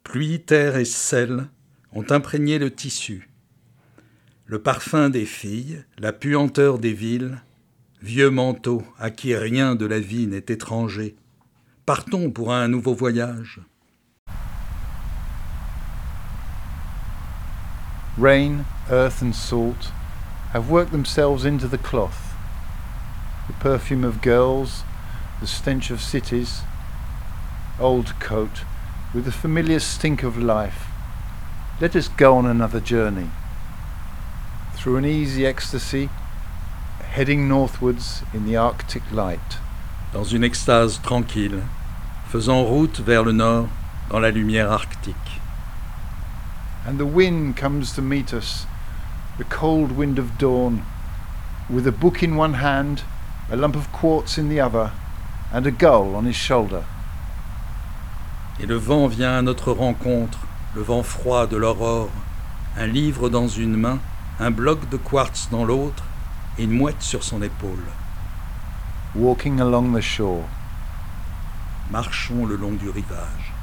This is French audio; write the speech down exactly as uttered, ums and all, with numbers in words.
Pluie, terre et sel ont imprégné le tissu. Le parfum des filles, la puanteur des villes, vieux manteau à qui rien de la vie n'est étranger. Partons pour un nouveau voyage. Rain, earth and salt have worked themselves into the cloth. The perfume of girls, the stench of cities, old coat with the familiar stink of life. Let us go on another journey. Through an easy ecstasy, heading northwards in the Arctic light. Dans une extase tranquille, faisant route vers le nord dans la lumière arctique. And the wind comes to meet us, the cold wind of dawn, with a book in one hand, a lump of quartz in the other, and a gull on his shoulder. Et le vent vient à notre rencontre, le vent froid de l'aurore, un livre dans une main, un bloc de quartz dans l'autre, et une mouette sur son épaule. Walking along the shore. Marchons le long du rivage.